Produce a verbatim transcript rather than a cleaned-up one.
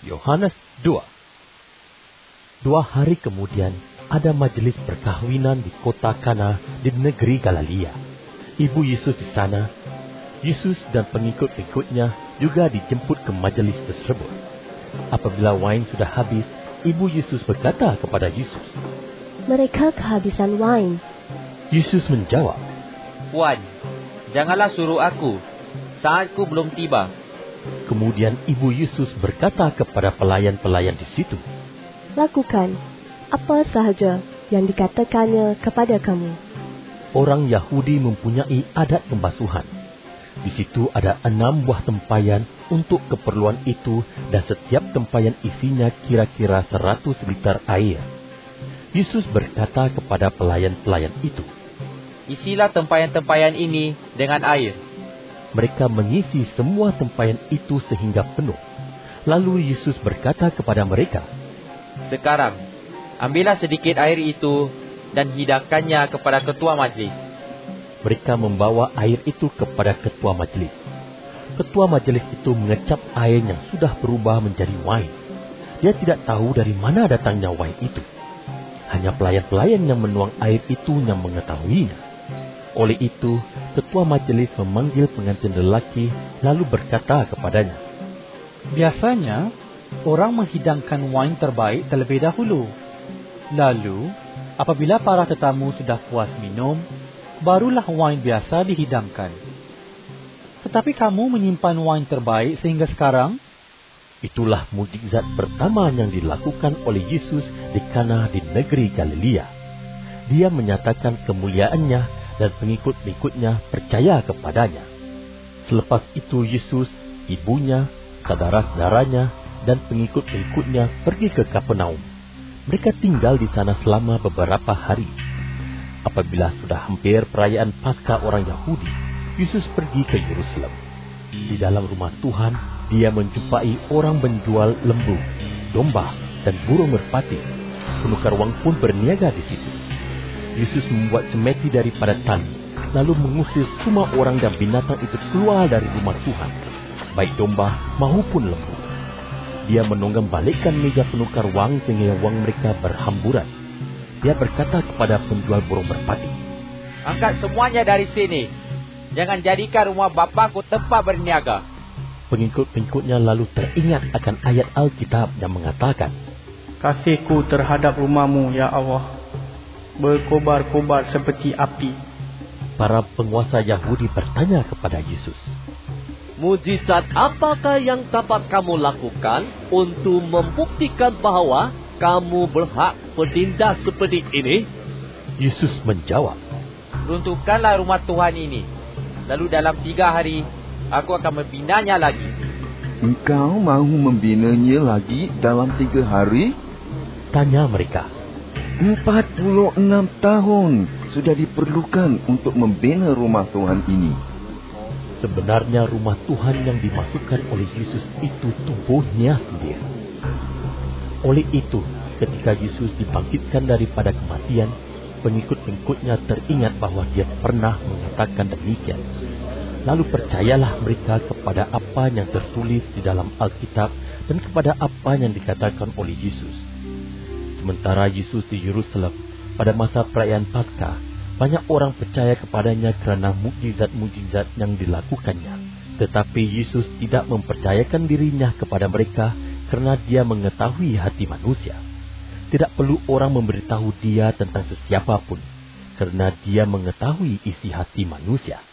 Yohanes dua. Dua hari kemudian, ada majelis perkahwinan di kota Kana di negeri Galilea. Ibu Yesus di sana. Yesus dan pengikut-pengikutnya juga dijemput ke majelis tersebut. Apabila wain sudah habis, ibu Yesus berkata kepada Yesus, "Mereka kehabisan wain." Yesus menjawab, "Puan, janganlah suruh aku. Saatku belum tiba." Kemudian ibu Yesus berkata kepada pelayan-pelayan di situ, "Lakukan apa sahaja yang dikatakannya kepada kamu." Orang Yahudi mempunyai adat pembasuhan. Di situ ada enam buah tempayan untuk keperluan itu, dan setiap tempayan isinya kira-kira seratus liter air. Yesus berkata kepada pelayan-pelayan itu, "Isilah tempayan-tempayan ini dengan air." Mereka mengisi semua tempayan itu sehingga penuh. Lalu Yesus berkata kepada mereka, "Sekarang, ambillah sedikit air itu dan hidangkannya kepada ketua majlis." Mereka membawa air itu kepada ketua majelis. Ketua majelis itu mengecap air yang sudah berubah menjadi wain. Dia tidak tahu dari mana datangnya wain itu. Hanya pelayan-pelayan yang menuang air itu yang mengetahuinya. Oleh itu, ketua majelis memanggil pengantin lelaki lalu berkata kepadanya, "Biasanya, orang menghidangkan wain terbaik terlebih dahulu. Lalu, apabila para tetamu sudah puas minum, barulah wain biasa dihidangkan. Tetapi kamu menyimpan wain terbaik sehingga sekarang." Itulah mukjizat pertama yang dilakukan oleh Yesus di Kana di negeri Galilea. Dia menyatakan kemuliaannya dan pengikut-pengikutnya percaya kepadanya. Selepas itu Yesus, ibunya, saudara-saudaranya, dan pengikut-pengikutnya pergi ke Kapernaum. Mereka tinggal di sana selama beberapa hari. Apabila sudah hampir perayaan Paskah orang Yahudi, Yesus pergi ke Yerusalem. Di dalam rumah Tuhan, dia menjumpai orang menjual lembu, domba, dan burung merpati. Penukar wang pun berniaga di situ. Yesus membuat cemeti daripada tali, lalu mengusir semua orang dan binatang itu keluar dari rumah Tuhan, baik domba maupun lembu. Dia menunggang balikkan meja penukar wang sehingga wang mereka berhamburan. Dia berkata kepada penjual burung merpati, "Angkat semuanya dari sini. Jangan jadikan rumah Bapakku tempat berniaga." Pengikut-pengikutnya lalu teringat akan ayat Alkitab yang mengatakan, "Kasihku terhadap rumahmu, ya Allah, berkobar-kobar seperti api." Para penguasa Yahudi bertanya kepada Yesus, "Mujizat apakah yang dapat kamu lakukan untuk membuktikan bahwa kamu berhak bertindak seperti ini?" Yesus menjawab, "Runtuhkanlah rumah Tuhan ini. Lalu dalam tiga hari, aku akan membinanya lagi." "Engkau mahu membinanya lagi dalam tiga hari?" tanya mereka. Empat puluh enam tahun sudah diperlukan untuk membina rumah Tuhan ini." Sebenarnya rumah Tuhan yang dimasukkan oleh Yesus itu tubuhnya sendiri. Oleh itu, ketika Yesus dibangkitkan daripada kematian, pengikut-pengikutnya teringat bahwa dia pernah mengatakan demikian. Lalu percayalah mereka kepada apa yang tertulis di dalam Alkitab dan kepada apa yang dikatakan oleh Yesus. Sementara Yesus di Yerusalem pada masa perayaan Paskah, banyak orang percaya kepadanya kerana mukjizat-mukjizat yang dilakukannya. Tetapi Yesus tidak mempercayakan dirinya kepada mereka kerana dia mengetahui hati manusia. Tidak perlu orang memberitahu dia tentang sesiapa pun, kerana dia mengetahui isi hati manusia.